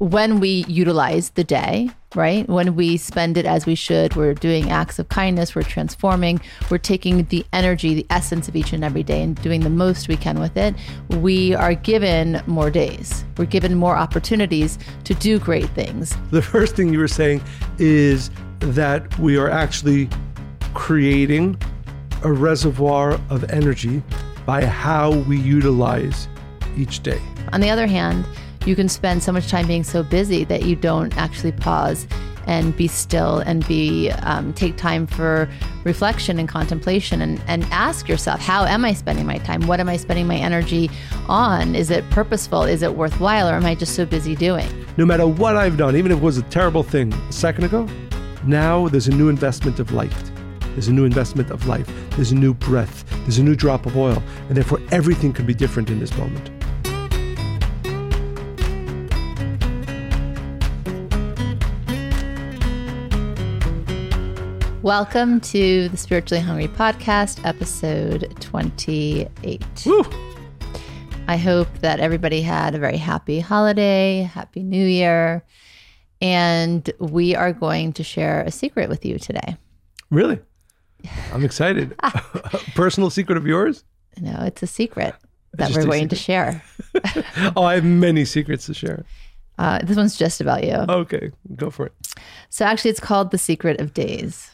when we utilize the day, right? When we spend it as we should, we're doing acts of kindness, we're transforming, we're taking the energy, the essence of each and every day and doing the most we can with it. We are given more days. We're given more opportunities to do great things. The first thing you were saying is that we are actually creating a reservoir of energy by how we utilize each day. On the other hand, you can spend so much time being so busy that you don't actually pause and be still and take time for reflection and contemplation and ask yourself, how am I spending my time? What am I spending my energy on? Is it purposeful? Is it worthwhile? Or am I just so busy doing? No matter what I've done, even if it was a terrible thing a second ago, now there's a new investment of light. There's a new investment of life. There's a new breath. There's a new drop of oil. And therefore, everything can be different in this moment. Welcome to the Spiritually Hungry Podcast, episode 28. Woo! I hope that everybody had a very happy holiday, happy new year, and we are going to share a secret with you today. Really? I'm excited. A personal secret of yours? No, it's a secret that we're going to share. Oh, I have many secrets to share. This one's just about you. Okay, go for it. So actually, it's called The Secret of Days.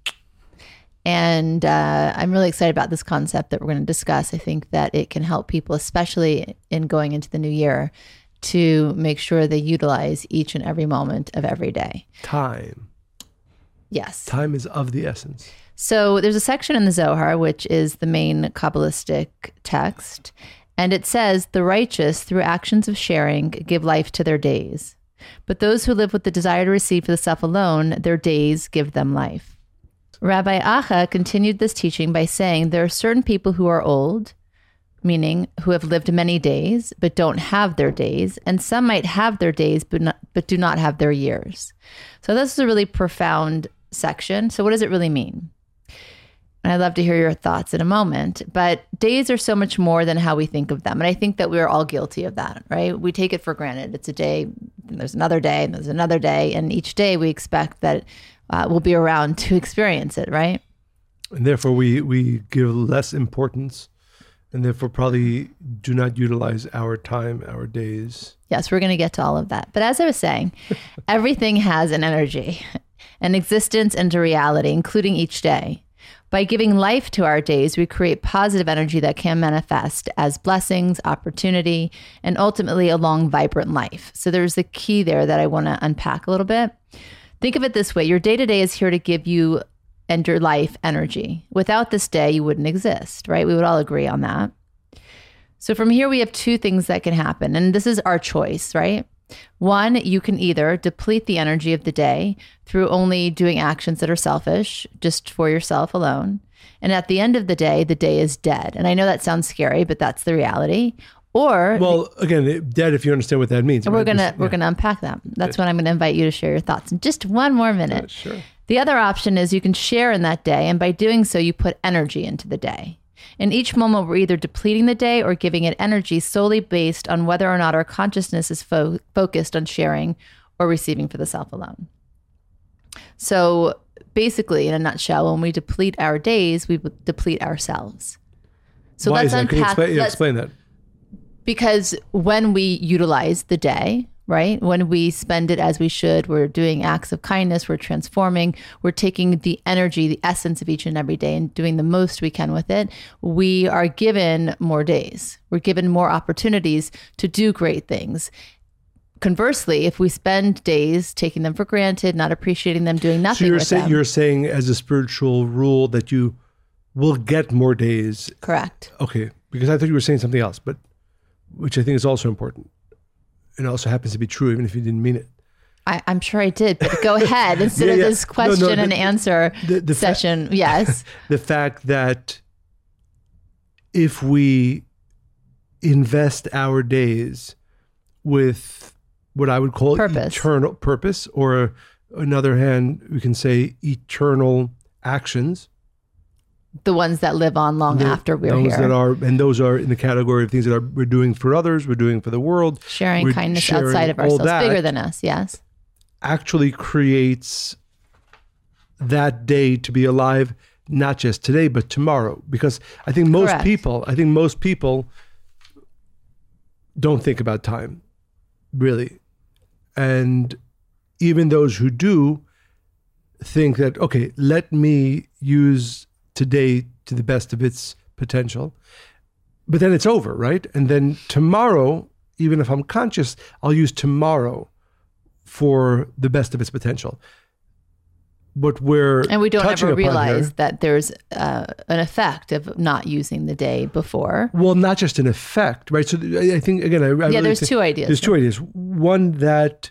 And I'm really excited about this concept that we're going to discuss. I think that it can help people, especially in going into the new year, to make sure they utilize each and every moment of every day. Time. Yes. Time is of the essence. So there's a section in the Zohar, which is the main Kabbalistic text, and it says, the righteous, through actions of sharing, give life to their days. But those who live with the desire to receive for the self alone, their days give them life. Rabbi Acha continued this teaching by saying there are certain people who are old, meaning who have lived many days, but don't have their days, and some might have their days, but do not have their years. So this is a really profound section. So what does it really mean? And I'd love to hear your thoughts in a moment, but days are so much more than how we think of them. And I think that we're all guilty of that, right? We take it for granted. It's a day, and there's another day, and there's another day. And each day we expect that we'll be around to experience it, right? And therefore we give less importance and therefore probably do not utilize our time, our days. Yes, we're going to get to all of that. But as I was saying, everything has an energy, an existence, and a reality, including each day. By giving life to our days, we create positive energy that can manifest as blessings, opportunity, and ultimately a long, vibrant life. So there's the key there that I want to unpack a little bit. Think of it this way. Your day-to-day is here to give you and your life energy. Without this day, you wouldn't exist, right? We would all agree on that. So from here, we have two things that can happen. And this is our choice, right? One, you can either deplete the energy of the day through only doing actions that are selfish, just for yourself alone. And at the end of the day is dead. And I know that sounds scary, but that's the reality. Or, well, again, dead, if you understand what that means. We're gonna unpack that. That's when I'm going to invite you to share your thoughts in just one more minute. Sure. The other option is you can share in that day, and by doing so, you put energy into the day. In each moment, we're either depleting the day or giving it energy solely based on whether or not our consciousness is focused on sharing or receiving for the self alone. So basically, in a nutshell, when we deplete our days, we deplete ourselves. So Why let's is that? unpack. Can you explain that? Because when we utilize the day, right? When we spend it as we should, we're doing acts of kindness, we're transforming, we're taking the energy, the essence of each and every day and doing the most we can with it. We are given more days. We're given more opportunities to do great things. Conversely, if we spend days taking them for granted, not appreciating them, doing nothing with them. You're saying as a spiritual rule that you will get more days. Correct. Okay, because I thought you were saying something else, but which I think is also important. It also happens to be true, even if you didn't mean it. I'm sure I did, but go ahead instead of this question and answer session. Yes. The fact that if we invest our days with what I would call eternal purpose, or on the other hand, we can say eternal actions, The ones that live on long after we're those here. Those are in the category of things that we're doing for others, we're doing for the world. Sharing kindness outside of ourselves, bigger than us, yes. Actually creates that day to be alive, not just today, but tomorrow. Because I think most people don't think about time, really. And even those who do think that, okay, let me use today to the best of its potential. But then it's over, right? And then tomorrow, even if I'm conscious, I'll use tomorrow for the best of its potential. But and we don't ever realize that there's an effect of not using the day before. Well, not just an effect, right? So I think, again, there's two ideas. There's two ideas. One, that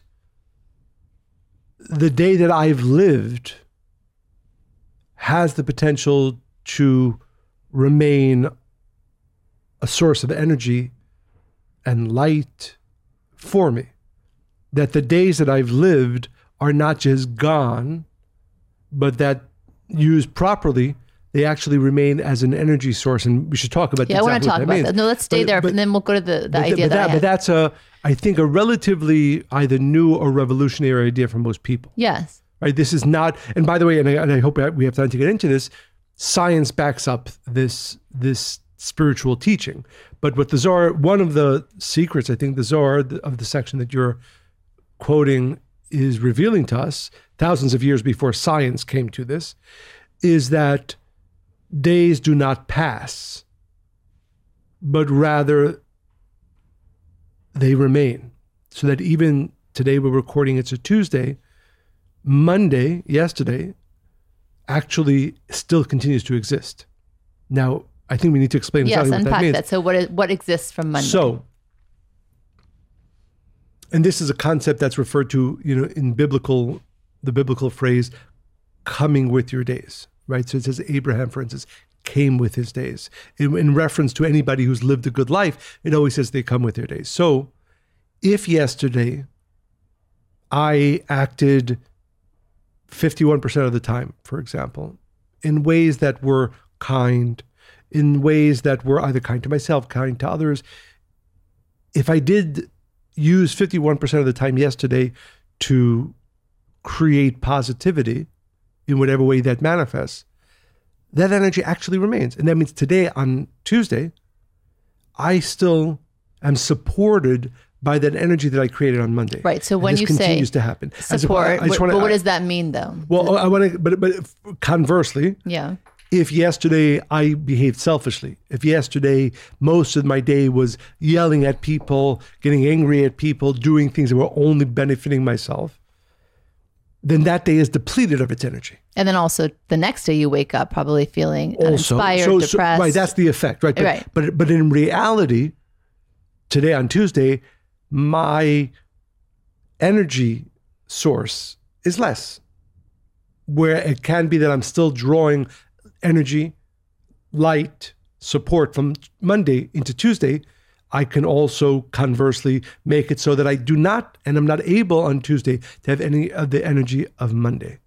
the day that I've lived has the potential to remain a source of energy and light for me. That the days that I've lived are not just gone, but that used properly, they actually remain as an energy source. And we should talk about I want to talk about that. No, let's stay there, and then we'll go to the idea but that's I think, a relatively either new or revolutionary idea for most people. Yes. Right. This is not, and by the way, and I hope we have time to get into this, science backs up this spiritual teaching. But what the Zohar, one of the secrets, I think the Zohar of the section that you're quoting is revealing to us, thousands of years before science came to this, is that days do not pass, but rather they remain. So that even today we're recording, it's a Tuesday, Monday, yesterday, actually still continues to exist. Now, I think we need to explain exactly what that means. That. So what exists from Monday? So, and this is a concept that's referred to, in the biblical phrase, coming with your days, right? So it says Abraham, for instance, came with his days. In reference to anybody who's lived a good life, it always says they come with their days. So if yesterday I acted 51% of the time, for example, in ways that were kind, in ways that were either kind to myself, kind to others, if I did use 51% of the time yesterday to create positivity in whatever way that manifests, that energy actually remains. And that means today, on Tuesday, I still am supported by that energy that I created on Monday. Right. So when you say continues to happen. Support, but what does that mean, though? Well, I want to, but conversely, yeah. If yesterday I behaved selfishly, if yesterday most of my day was yelling at people, getting angry at people, doing things that were only benefiting myself, then that day is depleted of its energy. And then also the next day you wake up probably feeling uninspired, depressed. Right, that's the effect, right? But in reality, today on Tuesday, my energy source is less. Where it can be that I'm still drawing energy, light, support from Monday into Tuesday, I can also conversely make it so that I do not, and I'm not able on Tuesday to have any of the energy of Monday.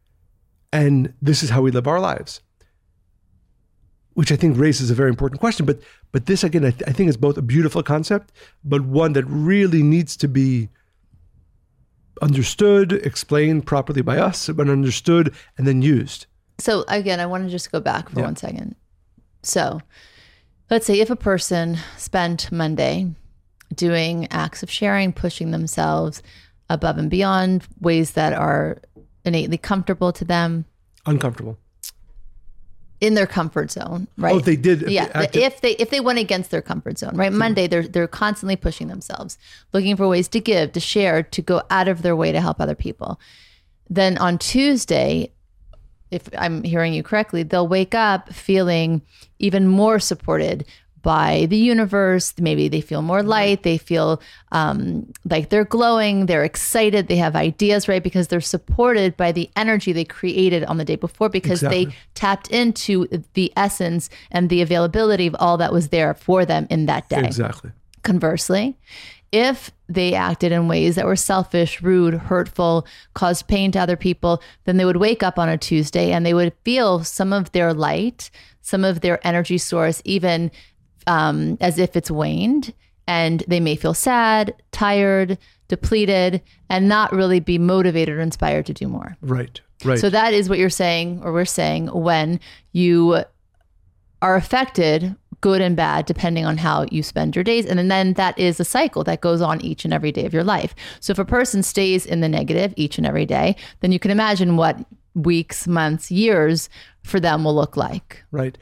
And this is how we live our lives, which I think raises a very important question. But this, again, I think is both a beautiful concept, but one that really needs to be understood, explained properly by us, but understood and then used. So again, I want to just go back for 1 second. So let's say if a person spent Monday doing acts of sharing, pushing themselves above and beyond, ways that are innately comfortable to them. Uncomfortable. In their comfort zone, right? Oh, if they did. If they went against their comfort zone, right? Monday, they're constantly pushing themselves, looking for ways to give, to share, to go out of their way to help other people. Then on Tuesday, if I'm hearing you correctly, they'll wake up feeling even more supported by the universe. Maybe they feel more light. They feel like they're glowing. They're excited. They have ideas, right? Because they're supported by the energy they created on the day before, because they tapped into the essence and the availability of all that was there for them in that day. Exactly. Conversely, if they acted in ways that were selfish, rude, hurtful, caused pain to other people, then they would wake up on a Tuesday and they would feel some of their light, some of their energy source, even as if it's waned. And they may feel sad, tired, depleted, and not really be motivated or inspired to do more. Right, right. So that is what you're saying, or we're saying, when you are affected, good and bad, depending on how you spend your days. And then that is a cycle that goes on each and every day of your life. So if a person stays in the negative each and every day, then you can imagine what weeks, months, years for them will look like. Right.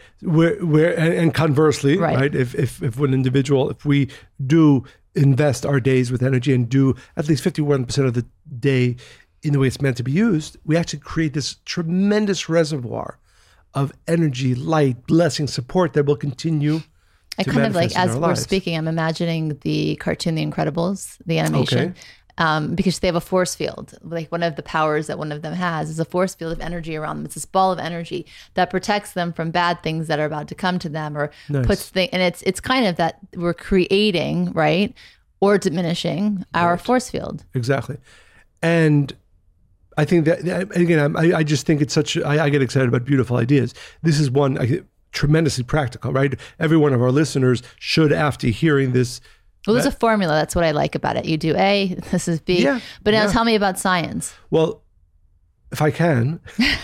And conversely, right? If an individual, if we do invest our days with energy and do at least 51% of the day in the way it's meant to be used, we actually create this tremendous reservoir of energy, light, blessing, support that will continue. I kind of like, as we're speaking, I'm imagining the cartoon, The Incredibles, the animation, because they have a force field. Like one of the powers that one of them has is a force field of energy around them. It's this ball of energy that protects them from bad things that are about to come to them, or puts things. And it's kind of that we're creating, right, or diminishing our force field. Exactly, and I think that, again, I just think it's I get excited about beautiful ideas. This is one tremendously practical, right? Every one of our listeners should, after hearing this. Well, there's a formula. That's what I like about it. You do A, this is B. Yeah, but now tell me about science. Well, if I can,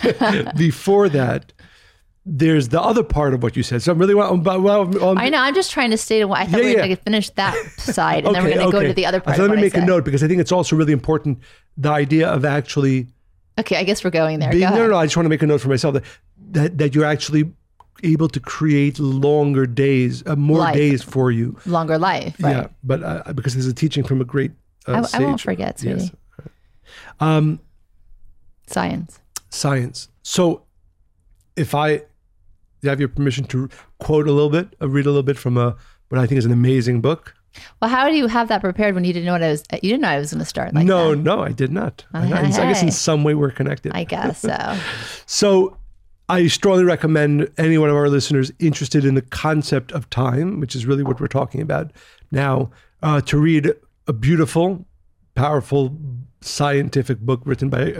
before that, there's the other part of what you said. So I'm really I know. I'm just trying to state what I thought we were going to finish that side, and then we're going to go to the other part. So let me make a note, because I think it's also really important, the idea of actually. Okay, I guess we're going there. No. I just want to make a note for myself that you're actually able to create longer days, more days for you. Longer life, right? Yeah, but because there's a teaching from a great I sage. won't forget, sweetie. Yes. Science. So if I have your permission to quote a little bit, read a little bit from what I think is an amazing book. Well, how do you have that prepared when you didn't know you didn't know I was going to start like that? No, I did not. I guess in some way we're connected. I guess so. So I strongly recommend any one of our listeners interested in the concept of time, which is really what we're talking about now, to read a beautiful, powerful, scientific book written by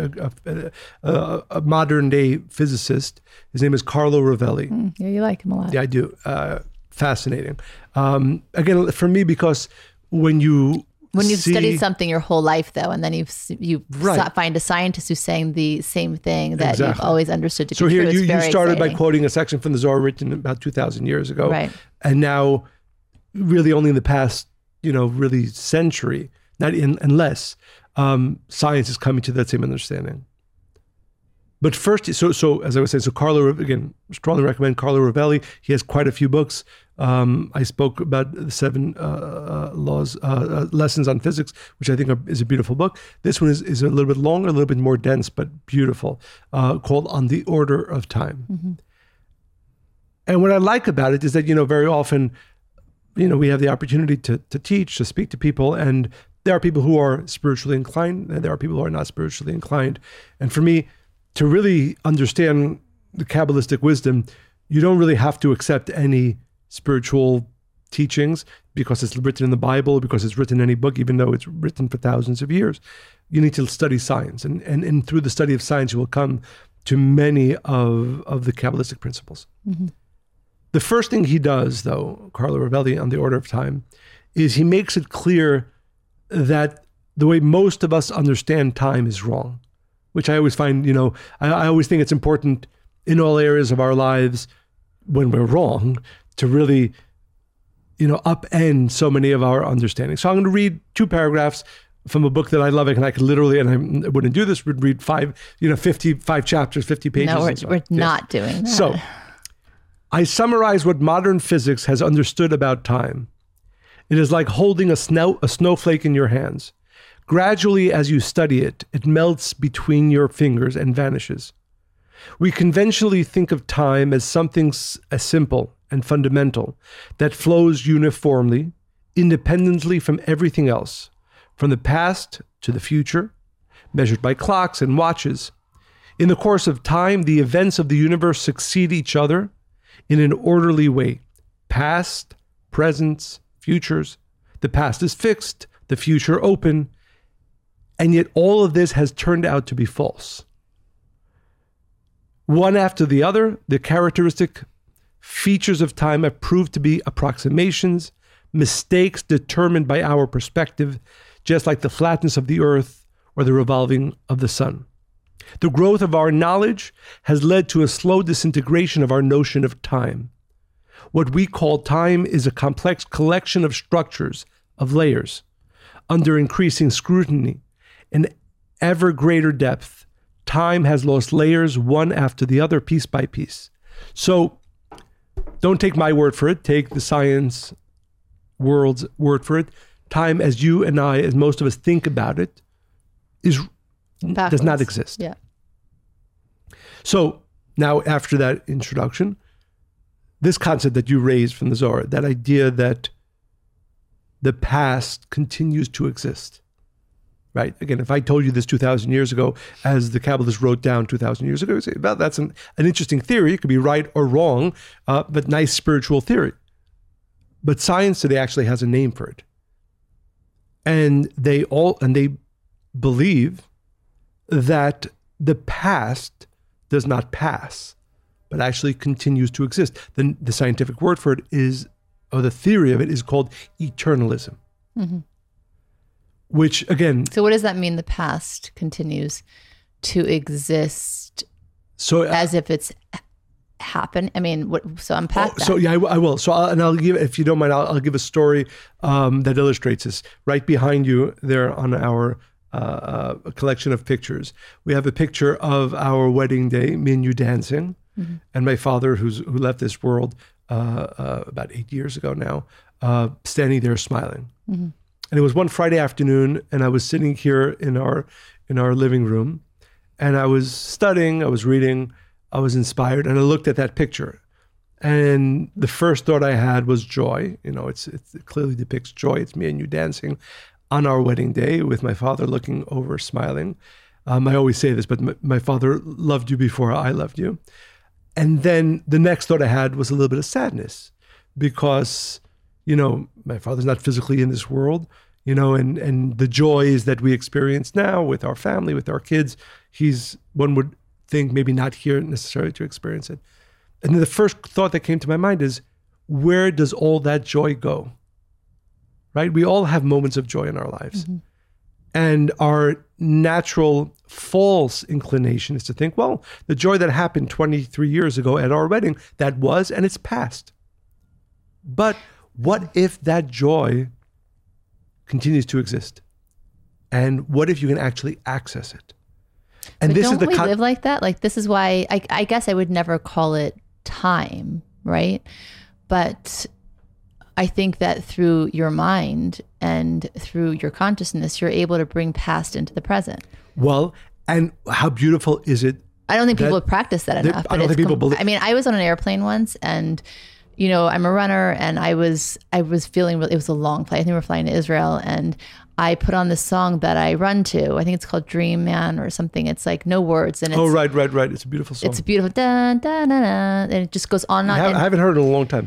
a modern day physicist. His name is Carlo Rovelli. Yeah, you like him a lot. Yeah, I do. Fascinating. Again, for me, because when you've studied something your whole life, though, and then you find a scientist who's saying the same thing that you've always understood to be true. So here you started by quoting a section from the Zohar written about 2,000 years ago. Right. And now, really only in the past, really century, unless science is coming to that same understanding. But first, so as I was saying, so Carlo, again, strongly recommend Carlo Rovelli. He has quite a few books. I spoke about the 7 lessons on physics, which I think is a beautiful book. This one is a little bit longer, a little bit more dense, but beautiful, called On the Order of Time. Mm-hmm. And what I like about it is that, very often, we have the opportunity to teach, to speak to people, and there are people who are spiritually inclined, and there are people who are not spiritually inclined. And for me, to really understand the Kabbalistic wisdom, you don't really have to accept any spiritual teachings because it's written in the Bible, because it's written in any book, even though it's written for thousands of years. You need to study science. And through the study of science, you will come to many of the Kabbalistic principles. Mm-hmm. The first thing he does, though, Carlo Rovelli, on the Order of Time, is he makes it clear that the way most of us understand time is wrong. Which I always find, I always think it's important in all areas of our lives when we're wrong to really, upend so many of our understanding. So I'm going to read 2 paragraphs from a book that I love, and I could literally, and I wouldn't do this, would read 55 chapters, 50 pages. No, we're not doing that. So I summarize what modern physics has understood about time. It is like holding a snowflake in your hands. Gradually, as you study it, it melts between your fingers and vanishes. We conventionally think of time as something as simple and fundamental that flows uniformly, independently from everything else, from the past to the future, measured by clocks and watches. In the course of time, the events of the universe succeed each other in an orderly way. Past, presents, futures. The past is fixed. the future open. And yet all of this has turned out to be false. One after the other, the characteristic features of time have proved to be approximations, mistakes determined by our perspective, just like the flatness of the earth or the revolving of the sun. The growth of our knowledge has led to a slow disintegration of our notion of time. What we call time is a complex collection of structures, of layers. Under increasing scrutiny and ever greater depth, time has lost layers one after the other, piece by piece. So don't take my word for it. Take the science world's word for it. Time, as you and I, as most of us think about it, does not exist. Yeah. So now, after that introduction, this concept that you raised from the Zohar, that idea that the past continues to exist, right? Again, if I told you this 2,000 years ago, as the Kabbalists wrote down 2,000 years ago, you'd say, well, that's an interesting theory. It could be right or wrong, but nice spiritual theory. But science today actually has a name for it. And they believe that the past does not pass, but actually continues to exist. The scientific word for it is, or the theory of it is called eternalism. Mm-hmm. Which again... So what does that mean, the past continues to exist as if it's happened? I mean, so unpack that. So yeah, I will. So I'll give, if you don't mind, I'll give a story that illustrates this. Right behind you there on our collection of pictures, we have a picture of our wedding day, me and you dancing, mm-hmm. and my father, who left this world about 8 years ago now, standing there smiling. Mm-hmm. And it was one Friday afternoon, and I was sitting here in our living room, and I was studying, I was reading, I was inspired, and I looked at that picture. And the first thought I had was joy. You know, it clearly depicts joy. It's me and you dancing on our wedding day with my father looking over, smiling. I always say this, but my father loved you before I loved you. And then the next thought I had was a little bit of sadness because, you know, my father's not physically in this world, you know, and the joys that we experience now with our family, with our kids, one would think maybe not here necessarily to experience it. And then the first thought that came to my mind is, where does all that joy go? Right? We all have moments of joy in our lives. Mm-hmm. And our natural false inclination is to think, well, the joy that happened 23 years ago at our wedding, that was, and it's past. But what if that joy continues to exist? And what if you can actually access it? And but this don't is we live like that? Like, this is why I guess I would never call it time, right? But I think that through your mind and through your consciousness, you're able to bring past into the present. Well, and how beautiful is it? I don't think people have practiced that enough. I don't think people believe. I mean, I was on an airplane once, and you know, I'm a runner, and I was feeling really, it was a long flight. I think we were flying to Israel, and I put on this song that I run to. I think it's called Dream Man or something. It's like no words. And it's, right. It's a beautiful song. It's a beautiful, da, da, da, da, and it just goes on and on. I haven't heard it in a long time.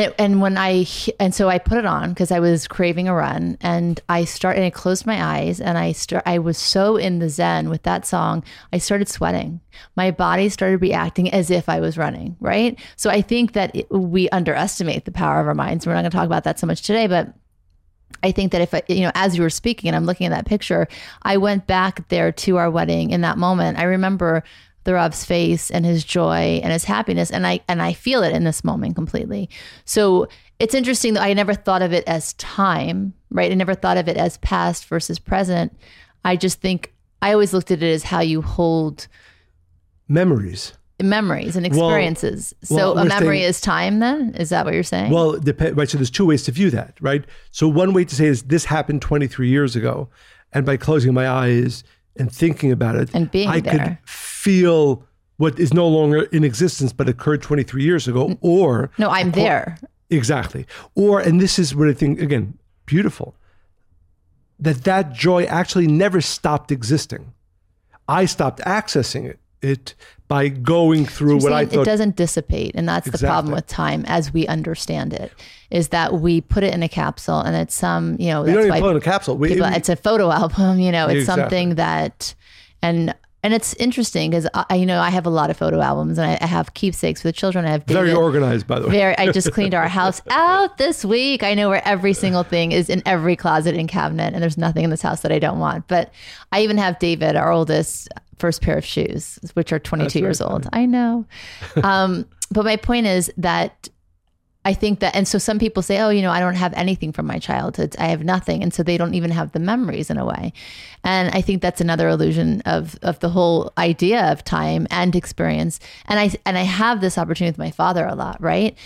And so I put it on because I was craving a run, and I closed my eyes, and I was so in the zen with that song. I started sweating. My body started reacting as if I was running, right? So I think that we underestimate the power of our minds. We're not going to talk about that so much today, but I think that as you were speaking and I'm looking at that picture, I went back there to our wedding in that moment. I remember the Rav's face and his joy and his happiness. And I feel it in this moment completely. So it's interesting that I never thought of it as time, right? I never thought of it as past versus present. I just think I always looked at it as how you hold memories and experiences. So a memory is time then? Is that what you're saying? Well, right. So there's two ways to view that, right? So one way to say is this happened 23 years ago. And by closing my eyes and thinking about it, and being I could feel what is no longer in existence, but occurred 23 years ago, or... No, I'm there. Exactly. Or, and this is what I think, again, beautiful, that joy actually never stopped existing. I stopped accessing it it by going through So what I saying thought. it doesn't dissipate, and that's the problem Exactly. with time as we understand it, is that we put it in a capsule, and it's some, we that's don't even why put it in a capsule. it's a photo album, it's Exactly. something that, and it's interesting because I have a lot of photo albums, and I have keepsakes for the children. I have David, very organized, by the way. I just cleaned our house out this week. I know where every single thing is in every closet and cabinet, and there's nothing in this house that I don't want. But I even have David, our oldest, first pair of shoes, which are 22 years old. I know. But my point is that I think that, and so some people say, oh, I don't have anything from my childhood. I have nothing. And so they don't even have the memories in a way. And I think that's another illusion of the whole idea of time and experience. And I have this opportunity with my father a lot, right?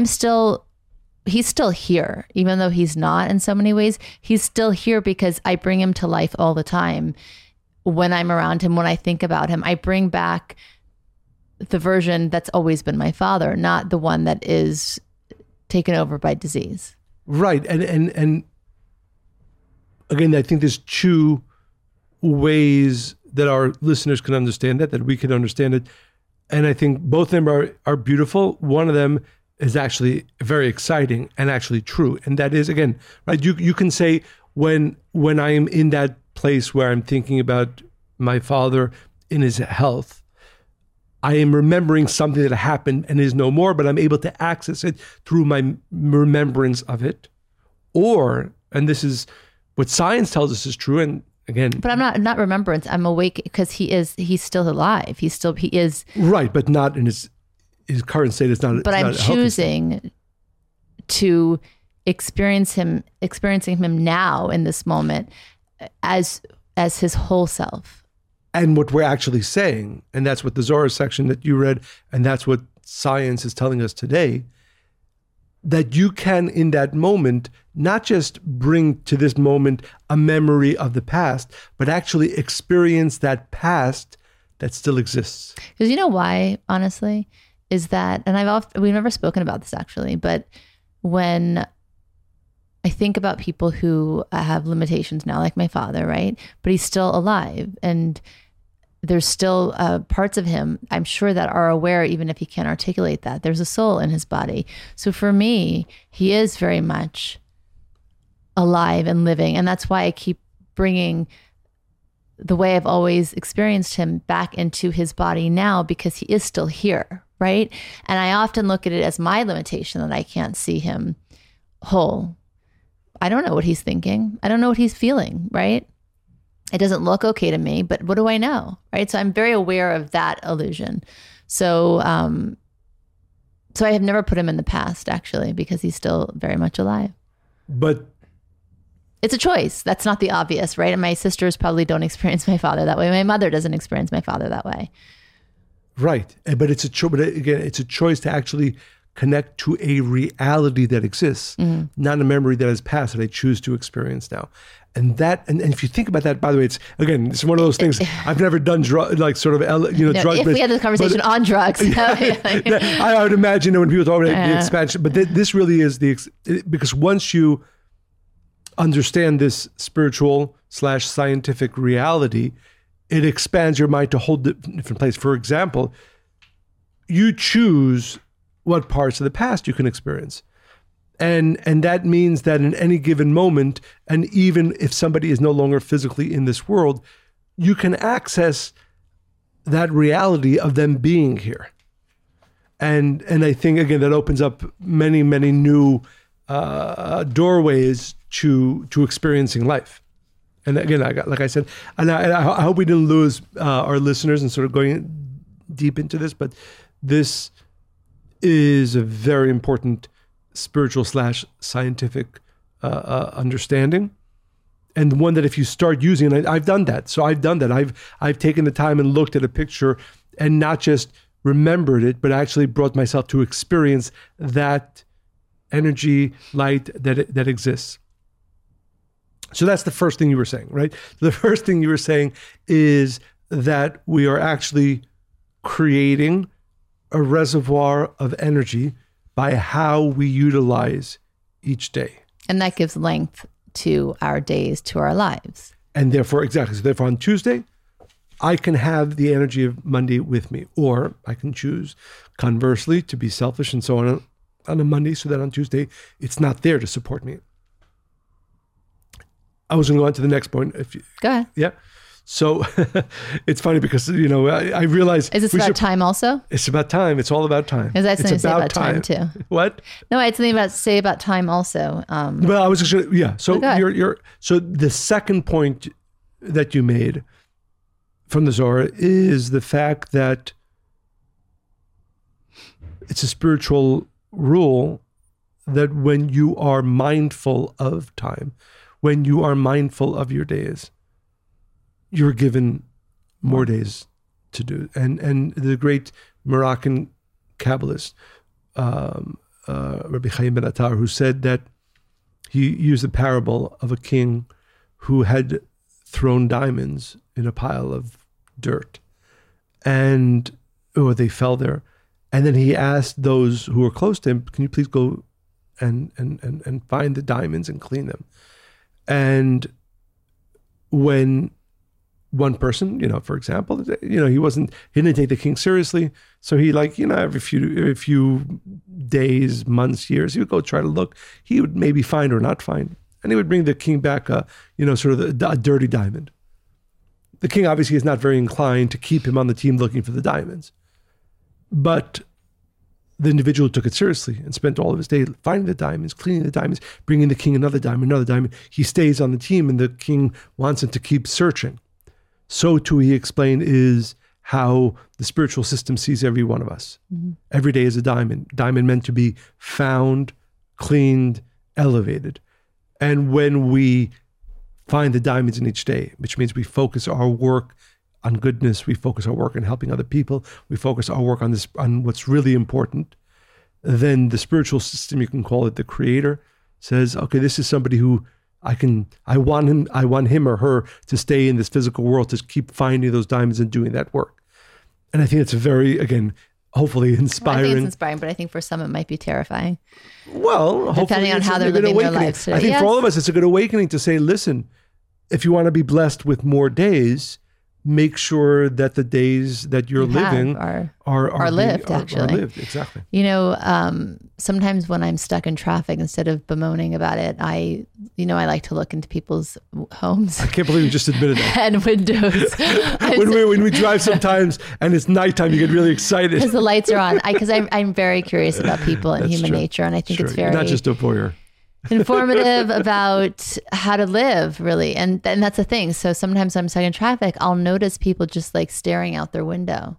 He's still here, even though he's not in so many ways. He's still here because I bring him to life all the time. When I'm around him, when I think about him, I bring back the version that's always been my father, not the one that is taken over by disease. Right. And again, I think there's two ways that our listeners can understand it, that we can understand it. And I think both of them are beautiful. One of them is actually very exciting and actually true. And that is, again, right, you can say when I am in that place where I'm thinking about my father in his health, I am remembering something that happened and is no more, but I'm able to access it through my remembrance of it. Or, and this is what science tells us is true, and again, but I'm not remembrance. I'm awake because he's still alive. He is right, but not in his current state. It's not. But I'm choosing to experiencing him now in this moment as his whole self. And what we're actually saying, and that's what the Zohar section that you read, and that's what science is telling us today, that you can, in that moment, not just bring to this moment a memory of the past, but actually experience that past that still exists. Because you know why, honestly, is that, and we've never spoken about this actually, but when I think about people who have limitations now, like my father, right? But he's still alive, and there's still parts of him, I'm sure, that are aware, even if he can't articulate that. There's a soul in his body. So for me, he is very much alive and living. And that's why I keep bringing the way I've always experienced him back into his body now, because he is still here, right? And I often look at it as my limitation that I can't see him whole. I don't know what he's thinking. I don't know what he's feeling, right? It doesn't look okay to me, but what do I know, right? So I'm very aware of that illusion. So I have never put him in the past, actually, because he's still very much alive. But it's a choice. That's not the obvious, right? And my sisters probably don't experience my father that way. My mother doesn't experience my father that way. Right. But it's a choice to actually connect to a reality that exists, not a memory that has passed that I choose to experience now. And if you think about that, by the way, it's one of those things I've never done drugs. If drugs. We had this conversation on drugs, I would imagine that when people talk about the expansion, but this really is because once you understand this spiritual / scientific reality, it expands your mind to a whole different place. For example, you choose what parts of the past you can experience. And that means that in any given moment, and even if somebody is no longer physically in this world, you can access that reality of them being here. And I think, again, that opens up many, many new doorways to experiencing life. And again, like I said, and I hope we didn't lose our listeners and sort of going deep into this, but this is a very important spiritual / scientific understanding, and one that if you start using, and I've done that. So I've done that. I've taken the time and looked at a picture and not just remembered it, but actually brought myself to experience that energy, light that exists. So that's the first thing you were saying, right? The first thing you were saying is that we are actually creating a reservoir of energy by how we utilize each day. And that gives length to our days, to our lives. And therefore, exactly. So therefore on Tuesday, I can have the energy of Monday with me, or I can choose, conversely, to be selfish and so on a Monday, so that on Tuesday it's not there to support me. I was going to go on to the next point. Go ahead. Yeah. So it's funny because, I realize... Is this about time also? It's about time. It's all about time. Is that something to say about time too? What? No, I had something to say about time also. Well, I was just going to... Yeah. So so the second point that you made from the Zohar is the fact that it's a spiritual rule that when you are mindful of time, when you are mindful of your days, you're given more days to do. And the great Moroccan Kabbalist, Rabbi Chaim Ben Attar, who said that he used the parable of a king who had thrown diamonds in a pile of dirt, and they fell there. And then he asked those who were close to him, can you please go and find the diamonds and clean them? And when one person, for example, he didn't take the king seriously. So he every few days, months, years, he would go try to look. He would maybe find or not find. And he would bring the king back a dirty diamond. The king obviously is not very inclined to keep him on the team looking for the diamonds. But the individual took it seriously and spent all of his day finding the diamonds, cleaning the diamonds, bringing the king another diamond. He stays on the team and the king wants him to keep searching. So too, he explained, is how the spiritual system sees every one of us. Mm-hmm. Every day is a diamond meant to be found, cleaned, elevated. And when we find the diamonds in each day, which means we focus our work on goodness, we focus our work on helping other people, we focus our work on what's really important, then the spiritual system, you can call it the creator, says, okay, this is somebody who I want him or her to stay in this physical world, to keep finding those diamonds and doing that work. And I think it's a very, again, hopefully inspiring. I think it's inspiring, but I think for some it might be terrifying. Well, depending on how they're living their lives today. I think for all of us, it's a good awakening to say, listen, if you want to be blessed with more days, make sure that the days that you're living are lived, actually. Are lived, exactly. Sometimes when I'm stuck in traffic, instead of bemoaning about it, I like to look into people's homes. I can't believe you just admitted that. And windows. when we drive sometimes and it's nighttime, you get really excited. Because the lights are on. Because I'm very curious about people and human nature. And I think it's very... You're not just a voyeur. Informative about how to live, really. And that's the thing. So sometimes I'm stuck in traffic, I'll notice people just staring out their window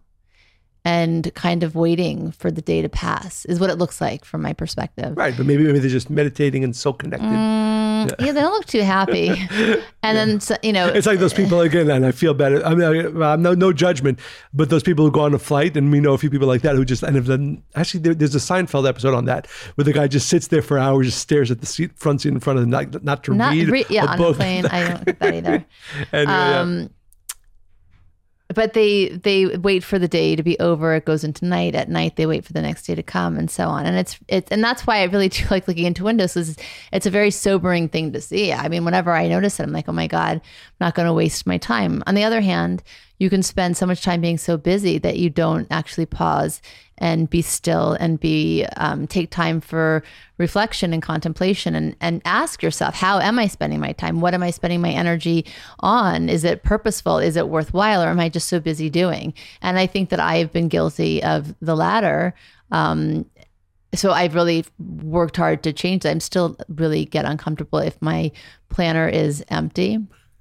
and kind of waiting for the day to pass, is what it looks like from my perspective. Right. But maybe they're just meditating and so connected. Yeah, they don't look too happy. And then, it's like those people, again, and I feel bad. I mean, I'm no judgment, but those people who go on a flight, and we know a few people like that who just, actually there's a Seinfeld episode on that, where the guy just sits there for hours, just stares at the front seat in front of them, not to read. Yeah, on a plane, I don't get that either. Anyway, But they wait for the day to be over. It goes into night. At night, they wait for the next day to come, and so on. And and that's why I really do like looking into windows. It's a very sobering thing to see. I mean, whenever I notice it, I'm like, oh my God, I'm not going to waste my time. On the other hand, you can spend so much time being so busy that you don't actually pause and be still and take time for reflection and contemplation and ask yourself, how am I spending my time? What am I spending my energy on? Is it purposeful? Is it worthwhile? Or am I just so busy doing? And I think that I have been guilty of the latter. So I've really worked hard to change that. I'm still really get uncomfortable if my planner is empty.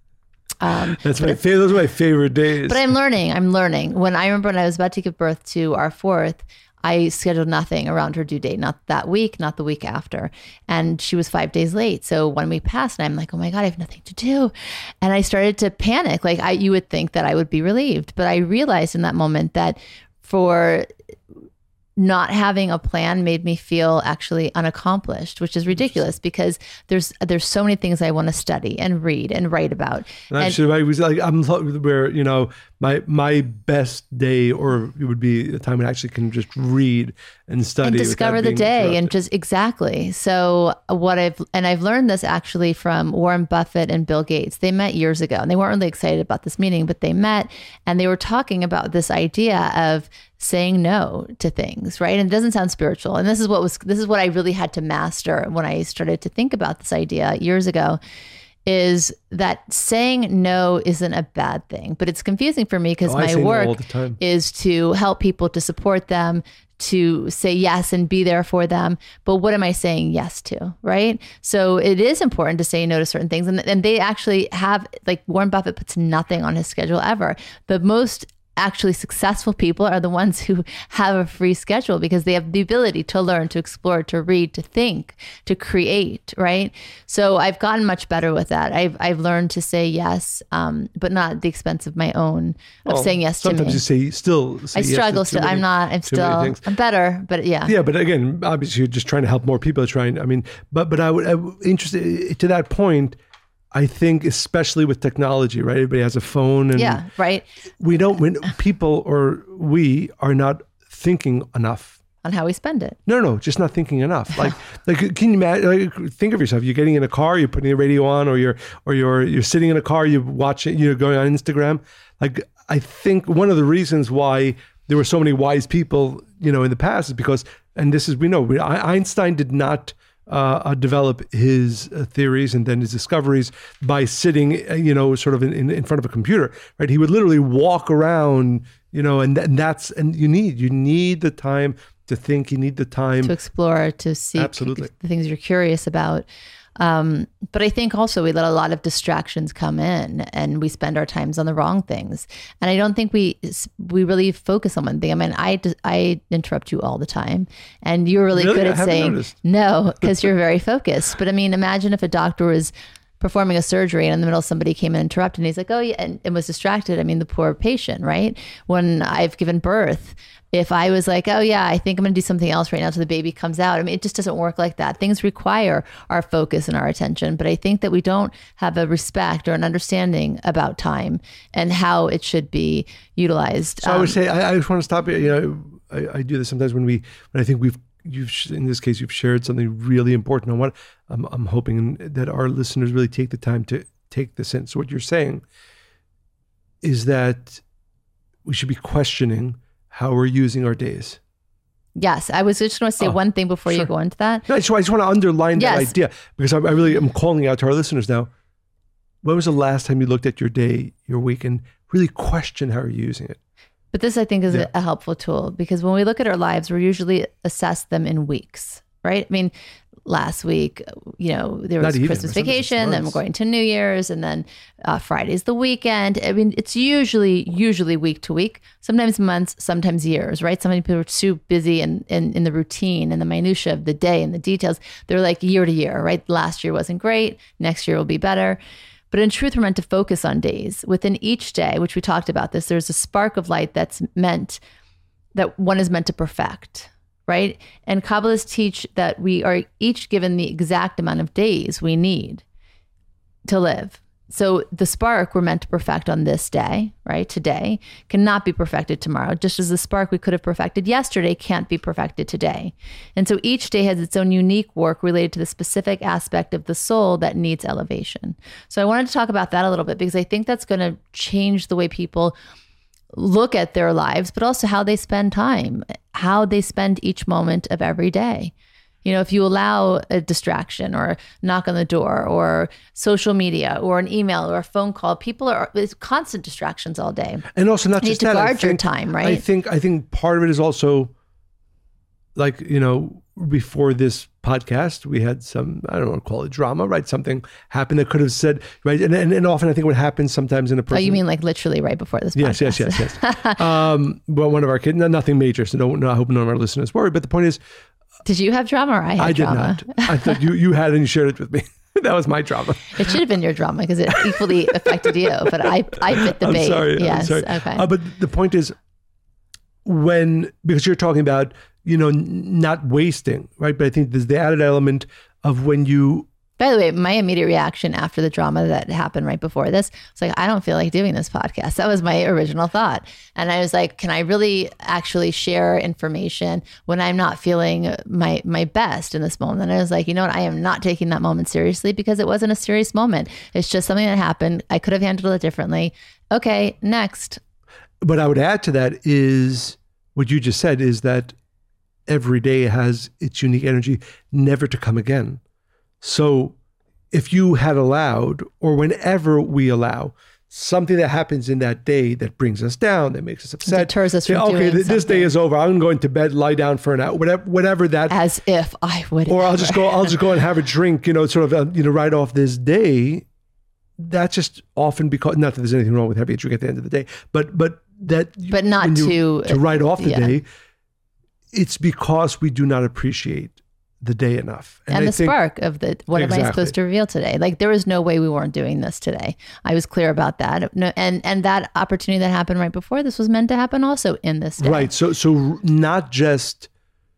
Those are my favorite days. But I'm learning. When I was about to give birth to our fourth, I scheduled nothing around her due date, not that week, not the week after. And she was 5 days late. So 1 week passed and I'm like, oh my God, I have nothing to do. And I started to panic. You would think that I would be relieved, but I realized in that moment that for not having a plan made me feel actually unaccomplished, which is ridiculous because there's so many things I want to study and read and write about. And actually, I was like, I'm where, you know, my best day, or it would be a time when I actually can just read and study and discover the day and just exactly. So I've learned this actually from Warren Buffett and Bill Gates. They met years ago and they weren't really excited about this meeting, but they met and they were talking about this idea of saying no to things, right? And it doesn't sound spiritual. And this is what I really had to master when I started to think about this idea years ago, is that saying no isn't a bad thing, but it's confusing for me because my work is to help people, to support them, to say yes and be there for them. But what am I saying yes to, right? So it is important to say no to certain things. And they actually have, like Warren Buffett puts nothing on his schedule ever. The most actually successful people are the ones who have a free schedule because they have the ability to learn, to explore, to read, to think, to create, right? So I've gotten much better with that. I've learned to say yes, but not at the expense of my own, of saying yes to me. Sometimes you still say I struggle still. I'm better, but yeah. Yeah, but again, obviously you're just trying to help more people. But I would interested to that point. I think especially with technology, right? Everybody has a phone, and yeah, right. We are not thinking enough on how we spend it. No, just not thinking enough. Like can you imagine? Like, think of yourself. You're getting in a car, you're putting the radio on, or you're sitting in a car, you're watching, you're going on Instagram. Like, I think one of the reasons why there were so many wise people, you know, in the past is because, and this is, Einstein did not develop his theories and then his discoveries by sitting, you know, sort of in front of a computer, right? He would literally walk around, you know, and you need the time to think. You need the time to explore, to seek Absolutely. The things you're curious about. But I think also we let a lot of distractions come in and we spend our times on the wrong things. And I don't think we really focus on one thing. I mean, I interrupt you all the time and you're really good at saying noticed. No, because you're very focused. But I mean, imagine if a doctor was performing a surgery and in the middle somebody came in and interrupted and he's like, oh yeah, and was distracted. I mean, the poor patient, right? When I've given birth, if I was like, oh yeah, I think I'm going to do something else right now till the baby comes out. I mean, it just doesn't work like that. Things require our focus and our attention. But I think that we don't have a respect or an understanding about time and how it should be utilized. So I would say, I just want to stop you. You know, I do this sometimes when I think in this case, you've shared something really important. I'm hoping that our listeners really take the time to take this in. So what you're saying is that we should be questioning how we're using our days. Yes, I was just going to say one thing before you go into that. No, I just want to underline that idea because I really am calling out to our listeners now. When was the last time you looked at your day, your week, and really question how you're using it? But this, I think, is a helpful tool because when we look at our lives, we usually assess them in weeks, right? I mean, last week, you know, there was Christmas vacation, then we're going to New Year's, and then Friday's the weekend. I mean, it's usually week to week, sometimes months, sometimes years, right? Some people are too busy in the routine and the minutia of the day and the details. They're like year to year, right? Last year wasn't great. Next year will be better. But in truth, we're meant to focus on days. Within each day, which we talked about this, there's a spark of light that one is meant to perfect, right? And Kabbalists teach that we are each given the exact amount of days we need to live. So the spark we're meant to perfect on this day, right? Today cannot be perfected tomorrow, just as the spark we could have perfected yesterday can't be perfected today. And so each day has its own unique work related to the specific aspect of the soul that needs elevation. So I wanted to talk about that a little bit because I think that's going to change the way people look at their lives, but also how they spend time, how they spend each moment of every day. You know, if you allow a distraction or a knock on the door or social media or an email or a phone call, it's constant distractions all day. And also not just that. You need to guard your time, right? I think part of it is also like, you know, before this podcast, we had some, I don't want to call it drama, right? Something happened that could have said, right? And often I think what happens sometimes in a person. Oh, you mean like literally right before this podcast? Yes. Well, one of our kids, nothing major, so I hope none of our listeners worry. But the point is, did you have drama or I had drama? Did not. I thought you had and you shared it with me. That was my drama. It should have been your drama because it equally affected you, but I bit the bait. I'm sorry. Okay. But the point is because you're talking about, not wasting, right? But I think there's the added element of when you. By the way, my immediate reaction after the drama that happened right before this was like, I don't feel like doing this podcast. That was my original thought. And I was like, can I really actually share information when I'm not feeling my best in this moment? And I was like, you know what? I am not taking that moment seriously because it wasn't a serious moment. It's just something that happened. I could have handled it differently. Okay, next. But I would add to that is what you just said is that every day has its unique energy, never to come again. So if you had allowed, or whenever we allow, something that happens in that day that brings us down, that makes us upset, deters us from doing okay, this something. day is over. I'm going to bed, lie down for an hour, whatever that. As if I would. Or I'll just go and have a drink, sort of, right off this day. That's just often because, not that there's anything wrong with having a drink at the end of the day, but not to write off the day. It's because we do not appreciate the day enough. And the spark of what exactly. am I supposed to reveal today? Like there was no way we weren't doing this today. I was clear about that. No, and that opportunity that happened right before this was meant to happen also in this day. Right. So not just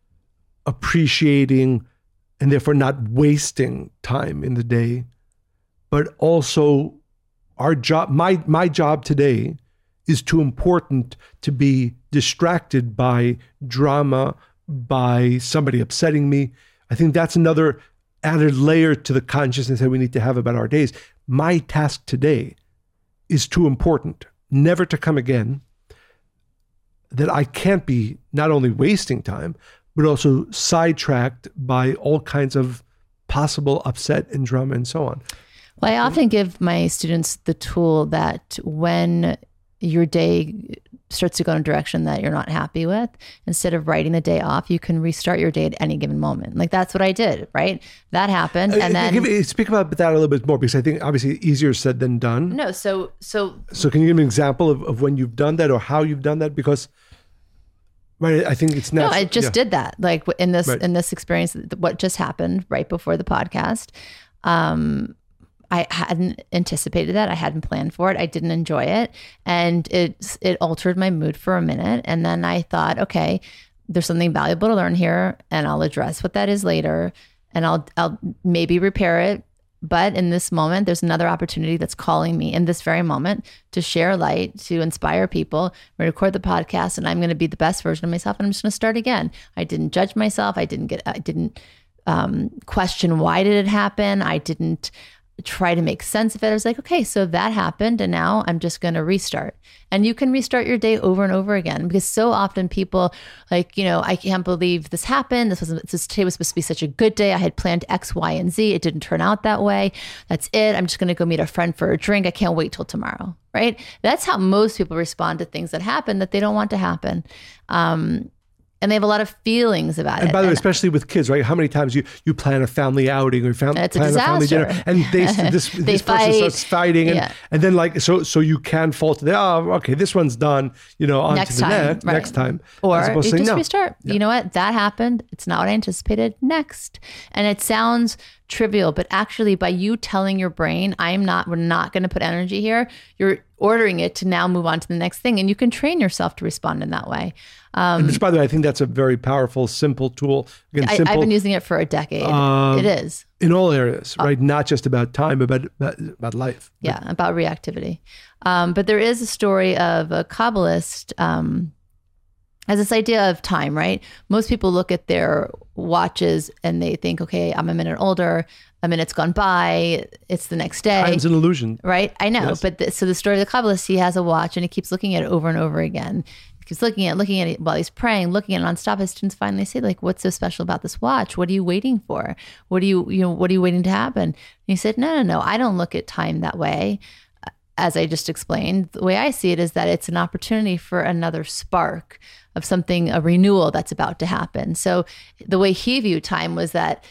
appreciating and therefore not wasting time in the day, but also our job, my job today is too important to be distracted by drama, by somebody upsetting me. I think that's another added layer to the consciousness that we need to have about our days. My task today is too important, never to come again, that I can't be not only wasting time, but also sidetracked by all kinds of possible upset and drama and so on. Well, I often give my students the tool that when your day starts to go in a direction that you're not happy with, instead of writing the day off, you can restart your day at any given moment. Like that's what I did, right? That happened. And then speak about that a little bit more, because I think obviously easier said than done. No, so can you give me an example of when you've done that or how you've done that? Because right, I think it's natural. No, I just did that. Like in this Right. in this experience, what just happened right before the podcast. I hadn't anticipated that. I hadn't planned for it. I didn't enjoy it. And it altered my mood for a minute. And then I thought, okay, there's something valuable to learn here, and I'll address what that is later, and I'll maybe repair it. But in this moment, there's another opportunity that's calling me in this very moment to share light, to inspire people, record the podcast, and I'm going to be the best version of myself. And I'm just going to start again. I didn't judge myself. I didn't question why did it happen. I didn't try to make sense of it. I was like, okay, so that happened, and now I'm just going to restart. And you can restart your day over and over again, because so often people like, I can't believe this happened. Today was supposed to be such a good day. I had planned X, Y, and Z. It didn't turn out that way. That's it. I'm just going to go meet a friend for a drink. I can't wait till tomorrow. Right? That's how most people respond to things that happen that they don't want to happen. And they have a lot of feelings about it. And by the way, especially with kids, right? How many times you plan a family outing or plan a family dinner, and this person starts fighting, and then so you can fall to okay, this one's done, on next to the time, next time. Or you just no. restart. Yeah. You know what? That happened. It's not what I anticipated. Next. And it sounds trivial, but actually by you telling your brain, we're not going to put energy here, you're ordering it to now move on to the next thing. And you can train yourself to respond in that way. And by the way, I think that's a very powerful, simple tool. Again, I've been using it for a decade. It is. In all areas, right? Not just about time, but about life. Yeah, about reactivity. But there is a story of a Kabbalist has this idea of time, right? Most people look at their watches and they think, okay, I'm a minute older, a minute's gone by, it's the next day. Time's an illusion. Right? I know. Yes. But so the story of the Kabbalist, he has a watch and he keeps looking at it over and over again. He keeps looking at it while he's praying, looking at it nonstop. His students finally say, like, what's so special about this watch? What are you waiting for? What are you waiting to happen? And he said, no, I don't look at time that way. As I just explained, the way I see it is that it's an opportunity for another spark of something, a renewal that's about to happen. So the way he viewed time was that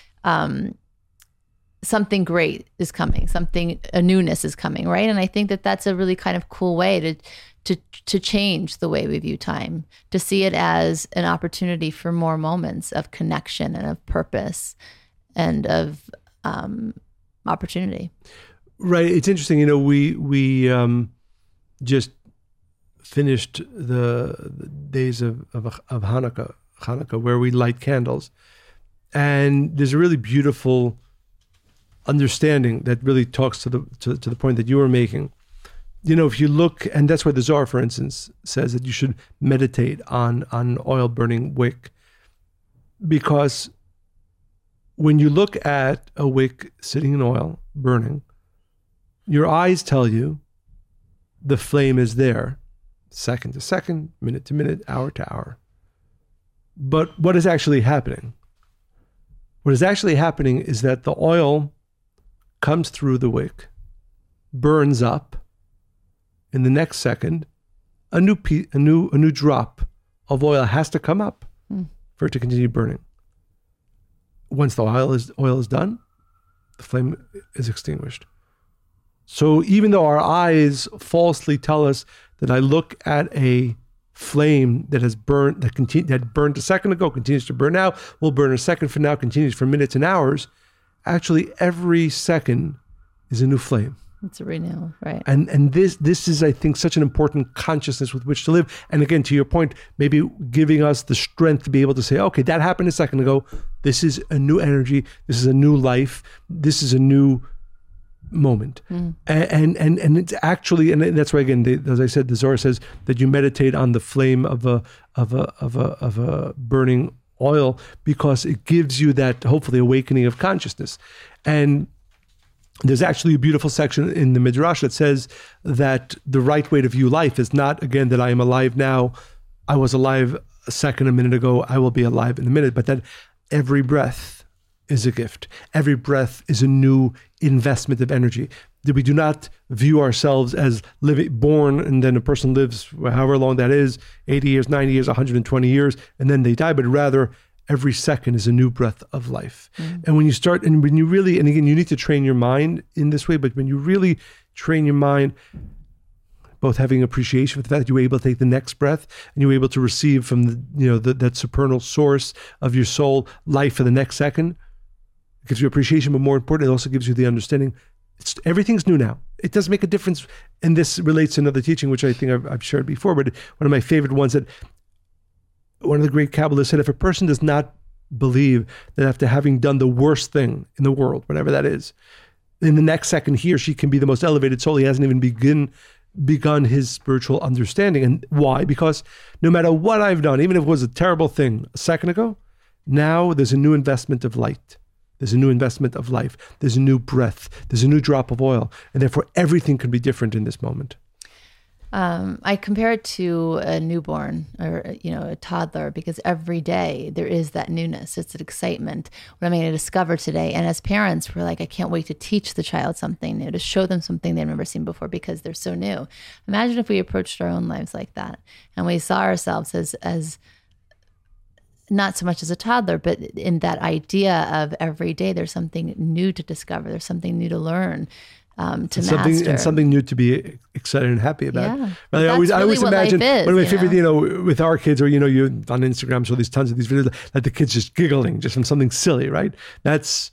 something great is coming, a newness is coming, right? And I think that that's a really kind of cool way to change the way we view time, to see it as an opportunity for more moments of connection and of purpose and of opportunity. Right. It's interesting. We just finished the days of Hanukkah, Hanukkah, where we light candles. And there's a really beautiful understanding that really talks to the point that you were making. You know, if you look, and that's why the Zohar, for instance, says that you should meditate on oil burning wick, because when you look at a wick sitting in oil burning, your eyes tell you the flame is there, second to second, minute to minute, hour to hour. But what is actually happening? What is actually happening is that the oil comes through the wick, burns up. In the next second, a new drop of oil has to come up for it to continue burning. Once the oil is done, the flame is extinguished. So even though our eyes falsely tell us that I look at a flame that has burned, that burned a second ago, continues to burn now, will burn a second from now, continues for minutes and hours, actually every second is a new flame. It's a renewal, right? And this is, I think, such an important consciousness with which to live. And again, to your point, maybe giving us the strength to be able to say, okay, that happened a second ago. This is a new energy. This is a new life. This is a new moment. And it's actually, and that's why, again, as I said, the Zohar says that you meditate on the flame of a burning oil, because it gives you that hopefully awakening of consciousness. And there's actually a beautiful section in the Midrash that says that the right way to view life is not, again, that I am alive now, I was alive a minute ago, I will be alive in a minute, but that every breath is a gift. Every breath is a new investment of energy. That we do not view ourselves as born, and then a person lives however long that is, 80 years, 90 years, 120 years, and then they die, but rather every second is a new breath of life. And when you start, and when you really, and again, you need to train your mind in this way, but when you really train your mind, both having appreciation for the fact that you were able to take the next breath and you were able to receive from that supernal source of your soul life for the next second, it gives you appreciation, but more important, it also gives you the understanding everything's new now. It does make a difference. And this relates to another teaching, which I think I've shared before, but one of my favorite ones, that one of the great Kabbalists said, if a person does not believe that after having done the worst thing in the world, whatever that is, in the next second he or she can be the most elevated soul, he hasn't even begun his spiritual understanding. And why? Because no matter what I've done, even if it was a terrible thing a second ago, now there's a new investment of light. There's a new investment of life. There's a new breath. There's a new drop of oil. And therefore everything can be different in this moment. I compare it to a newborn or, a toddler, because every day there is that newness. It's an excitement. What am I going to discover today? And as parents, we're like, I can't wait to teach the child something new, to show them something they've never seen before because they're so new. Imagine if we approached our own lives like that and we saw ourselves as not so much as a toddler, but in that idea of every day there's something new to discover. There's something new to learn. To master. And something new to be excited and happy about. Yeah. I always imagine one of my favorite, with our kids, or you on Instagram, so there's tons of these videos, like the kids just giggling just from something silly, right? That's,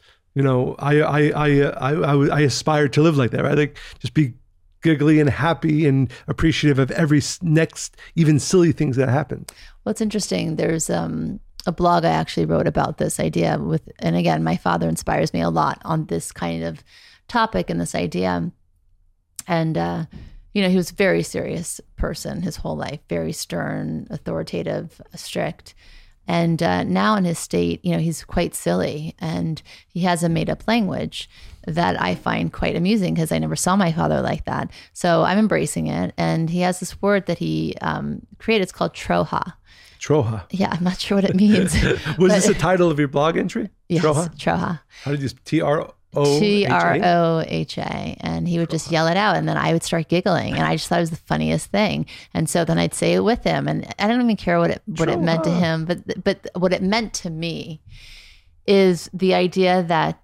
I aspire to live like that, right? Like just be giggly and happy and appreciative of every next, even silly things that happen. Well, it's interesting. There's a blog I actually wrote about this idea and again, my father inspires me a lot on this kind of topic and this idea. And, he was a very serious person his whole life, very stern, authoritative, strict. And now in his state, he's quite silly, and he has a made up language that I find quite amusing because I never saw my father like that. So I'm embracing it. And he has this word that he created. It's called troha. Troha. Yeah, I'm not sure what it means. Was this the title of your blog entry? Yes, Troha. Troha. How did you Troha? And he would just yell it out, and then I would start giggling, and I just thought it was the funniest thing. And so then I'd say it with him, and I don't even care what it meant to him, but what it meant to me is the idea that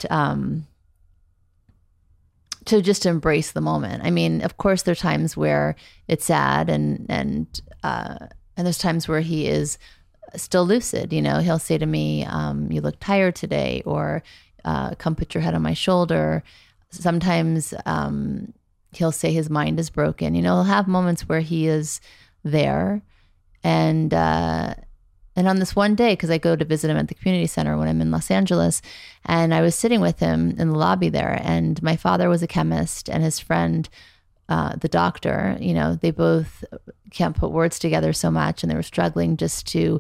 to just embrace the moment. I mean, of course, there are times where it's sad, and there's times where he is still lucid. He'll say to me, "You look tired today," or come put your head on my shoulder. Sometimes he'll say his mind is broken. He'll have moments where he is there, and And on this one day, because I go to visit him at the community center when I'm in Los Angeles, and I was sitting with him in the lobby there, and my father was a chemist, and his friend, the doctor, they both can't put words together so much, and they were struggling just to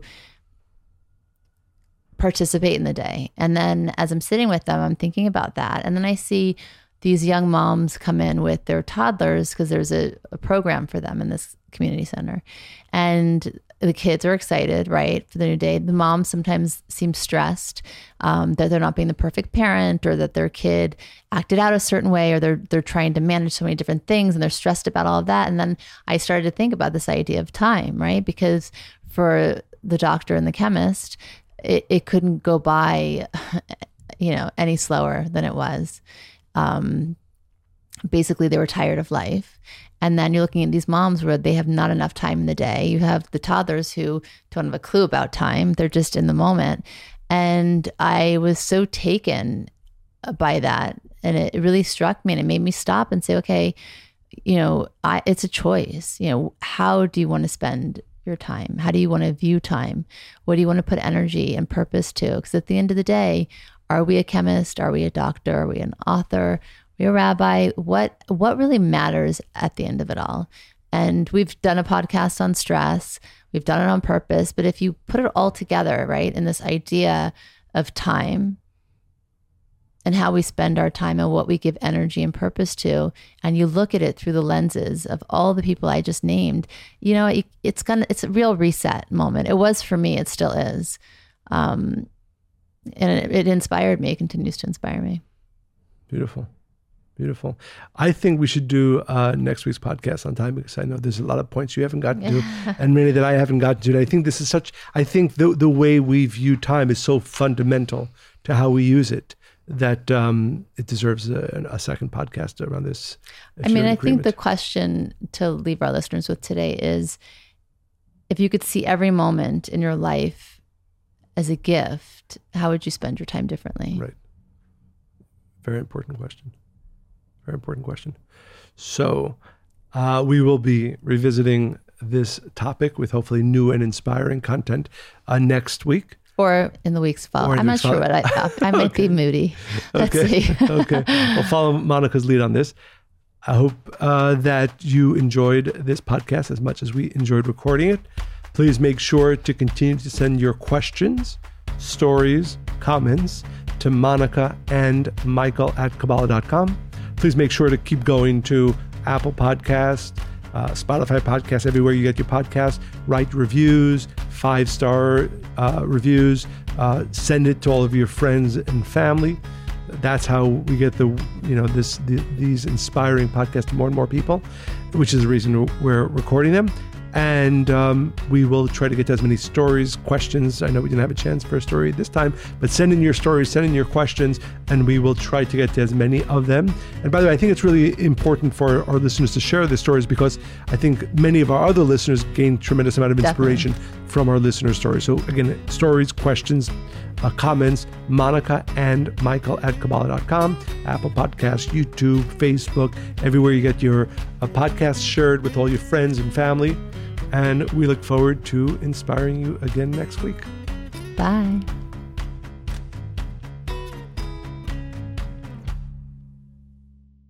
participate in the day. And then as I'm sitting with them, I'm thinking about that. And then I see these young moms come in with their toddlers because there's a program for them in this community center. And the kids are excited, right, for the new day. The moms sometimes seem stressed that they're not being the perfect parent, or that their kid acted out a certain way, or they're trying to manage so many different things and they're stressed about all of that. And then I started to think about this idea of time, right? Because for the doctor and the chemist, it couldn't go by, any slower than it was. Basically, they were tired of life. And then you're looking at these moms where they have not enough time in the day. You have the toddlers who don't have a clue about time. They're just in the moment. And I was so taken by that. And it really struck me, and it made me stop and say, okay, it's a choice. How do you want to spend your time? How do you want to view time? What do you want to put energy and purpose to? Because at the end of the day, are we a chemist? Are we a doctor? Are we an author? Are we a rabbi? What really matters at the end of it all? And we've done a podcast on stress. We've done it on purpose. But if you put it all together, right, in this idea of time and how we spend our time and what we give energy and purpose to, and you look at it through the lenses of all the people I just named, it's a real reset moment. It was for me. It still is. And it inspired me. It continues to inspire me. Beautiful. Beautiful. I think we should do next week's podcast on time, because I know there's a lot of points you haven't gotten to and many that I haven't gotten to. And I think the way we view time is so fundamental to how we use it that it deserves a second podcast around this. I think the question to leave our listeners with today is, if you could see every moment in your life as a gift, how would you spend your time differently? Right. Very important question. Very important question. So we will be revisiting this topic with hopefully new and inspiring content next week. Or in the week's fall. I'm not sure what I thought. I might be moody. Let's see. Okay. We'll follow Monica's lead on this. I hope that you enjoyed this podcast as much as we enjoyed recording it. Please make sure to continue to send your questions, stories, comments to Monica and Michael at Kabbalah.com. Please make sure to keep going to Apple Podcasts, Spotify Podcasts, everywhere you get your podcasts. Write reviews, 5-star reviews. Send it to all of your friends and family. That's how we get these inspiring podcasts to more and more people, which is the reason we're recording them. And we will try to get to as many stories, questions. I know we didn't have a chance for a story this time, but send in your stories, send in your questions, and we will try to get to as many of them. And by the way, I think it's really important for our listeners to share the stories, because I think many of our other listeners gain tremendous amount of inspiration from our listener stories. So again, stories, questions, comments, Monica and Michael at Kabbalah.com, Apple Podcasts, YouTube, Facebook, everywhere you get your podcast shared with all your friends and family. And we look forward to inspiring you again next week. Bye.